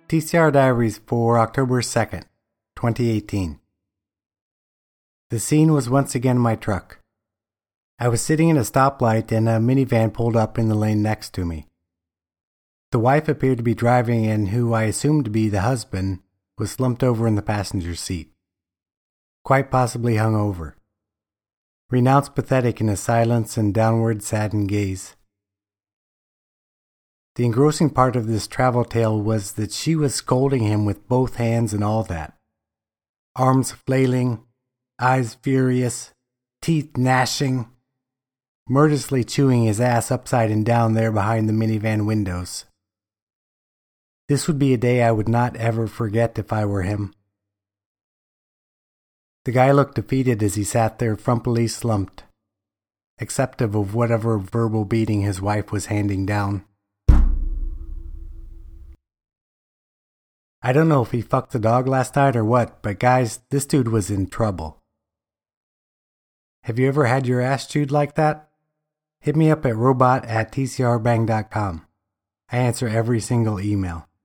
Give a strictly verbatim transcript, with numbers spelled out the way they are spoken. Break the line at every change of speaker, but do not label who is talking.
T C R Diaries for October second, twenty eighteen. The scene was once again my truck. I was sitting in a stoplight and a minivan pulled up in the lane next to me. The wife appeared to be driving and who I assumed to be the husband was slumped over in the passenger seat, quite possibly hung over, renounced pathetic in his silence and downward saddened gaze. The engrossing part of this travel tale was that she was scolding him with both hands and all that. Arms flailing, eyes furious, teeth gnashing, murderously chewing his ass upside and down there behind the minivan windows. This would be a day I would not ever forget if I were him. The guy looked defeated as he sat there frumpily slumped, acceptive of whatever verbal beating his wife was handing down. I don't know if he fucked the dog last night or what, but guys, this dude was in trouble. Have you ever had your ass chewed like that? Hit me up at robot at t c r bang dot com. I answer every single email.